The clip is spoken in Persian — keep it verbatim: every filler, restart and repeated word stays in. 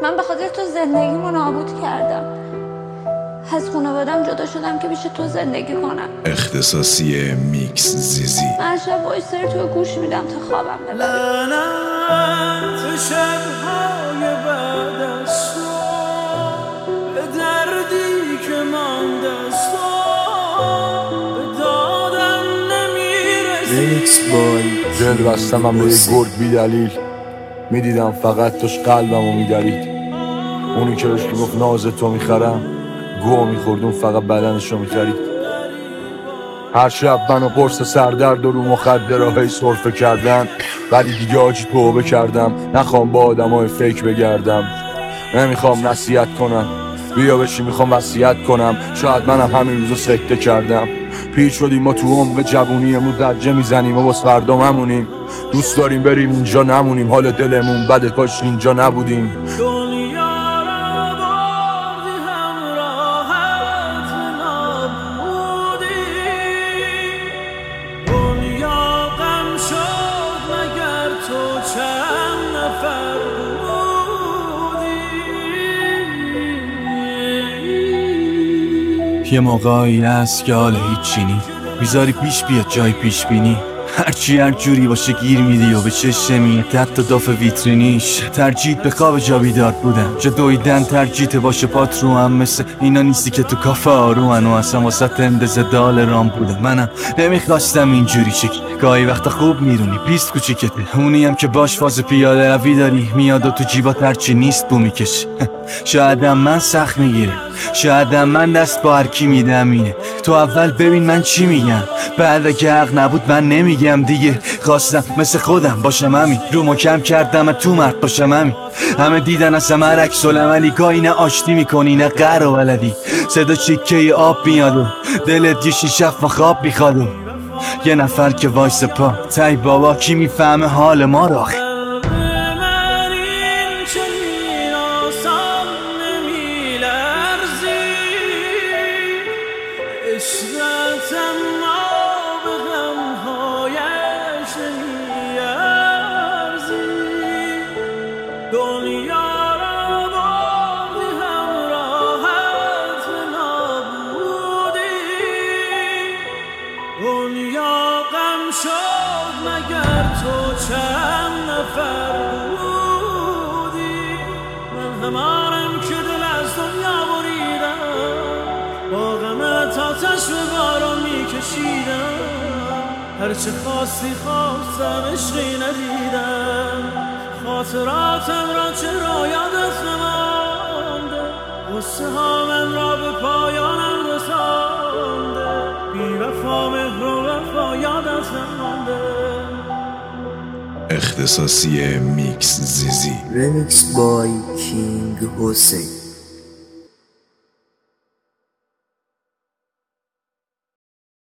من به خاطر تو زندگیمو نابود کردم. از خانوادم جدا شدم که پیش تو زندگی کنم. اختصاصی میکس زیزی. من شب وایس سر تو گوش میدم تا خوابم ببره. لعنت شب‌های بعد از تو به دردی که مانده است به دادم نمیرسی. ریمیکس بای دل بستم من به یه گرد بی دلیل، میدیدم فقط توش قلبمو میدرید. اونی که بهش میگفت ناز تو میخرم گوه میخوردون فقط بدنشو میخرید. هر شب منو قرص سردرد و رو مخدرهای سرفه کردن، ولی دیگه آجی توبه کردم. نخوام با آدمای فیک بگردم، نمیخوام نصیحت کنم، بیا بشی میخوام وصیت کنم. شاید منم همین روزو سکته کردم. پیر شدیم ما تو عمق جوونیمون زجه میزنیم و باز فردا ممونیم. دوست داریم بریم اونجا نمونیم، حال دلمون بده کاش اینجا نبودیم. یه موقعی هست که حالا هیچی نی، میذاری پیش بیاد جای پیش بینی. هرچی هر جوری باشه گیر میدی و به چشم میاد حتی داف ویترینیش. ترجیت به خواب جا بیدار بودن، جا دویدن ترجیت باشه پات رو هم مثل اینا نیستی که تو کافه آرومن و اصلا واسه اندازه دال رام بودن. منم نمیخواستم اینجوری شکل، گاهی وقتا خوب میرونی پیست کوچیکته، اونی هم که باش فاز پیاده روی داری میاد و تو جیبات هرچی نیست بو میکش. شایدم من سخت میگیره، شایدم من دست با هرکی میدم اینه. تو اول ببین من چی میگم، بعد اگه حق نبود من نمیگم دیگه. خواستم مثل خودم باشم همین، رو مکم کردم تو مرد باشم همین. همه دیدن از همه عکس العملی، گاهی نه آشتی میکنی نه قهر و ولدی. صدا چیکه آب میاد و دلت یه شیشف و خواب میخواد و یه نفر که وایس پا تای بابا کی میفهمه حال ما رو. عشقتم ما به غمهایش نمیارزی. دنیا را بردی همراهت به نابودی. دنیا غم شد مگر تو چند نفر بودی. من همانم که دل از دنیا بریدم، با غمت آتش به باران میکشیدم. هرچه خواستی خواستم عشقی ندیدم. خاطراتم را چرا یادت نمانده، غصه ها من را به پایانم رسانده. بی وفا مهر و وفا یادت نمانده. اختصاصی میکس زیزی. ریمیکس بای کینگ حسین.